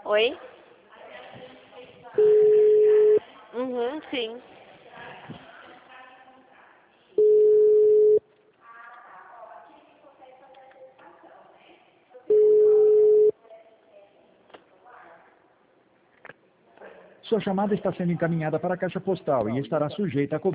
Oi? Uhum, sim. Sua chamada está sendo encaminhada para a caixa postal e estará sujeita a cobrança.